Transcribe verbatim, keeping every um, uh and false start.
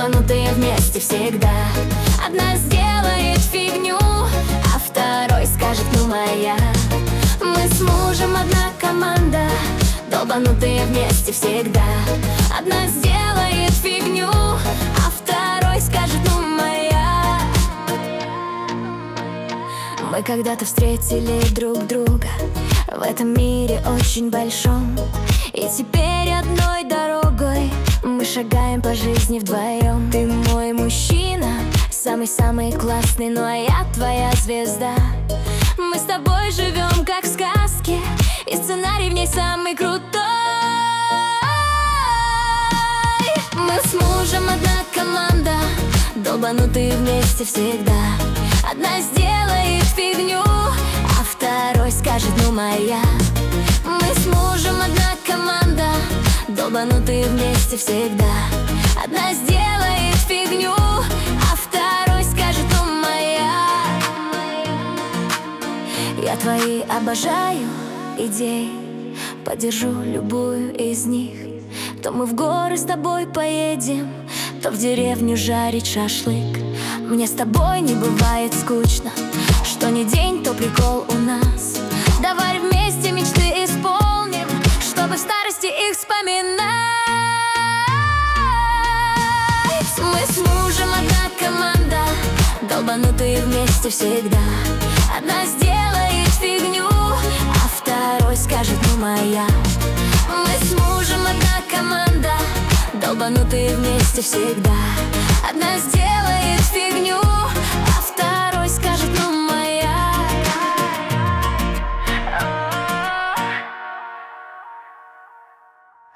долбанутые вместе всегда. Одна сделает фигню, а второй скажет: ну моя. Мы с мужем одна команда, долбанутые вместе всегда. Одна сделает фигню, а второй скажет: ну моя. Мы когда-то встретили друг друга в этом мире очень большом, и теперь одной дорогой мы шагаем по жизни вдвоем. Ты мой мужчина, самый-самый классный, ну а я твоя звезда. Мы с тобой живем как в сказке, и сценарий в ней самый крутой. Мы с мужем одна команда, долбанутые вместе всегда. Одна сделает фигню, а второй скажет: ну моя. Мы с мужем одна команда, долбанутые вместе всегда. Одна сделает фигню, а второй скажет: ну моя. Я твои обожаю идеи, поддержу любую из них. То мы в горы с тобой поедем, то в деревню жарить шашлык. Мне с тобой не бывает скучно, что ни день, то прикол у нас. Давай вместе мечты исполним, чтобы в старости их вспоминать. Мы с мужем одна команда, долбанутые вместе всегда. Одна сделает фигню, а второй скажет: ну моя. Мы с мужем одна команда, долбанутые вместе всегда. Одна сделает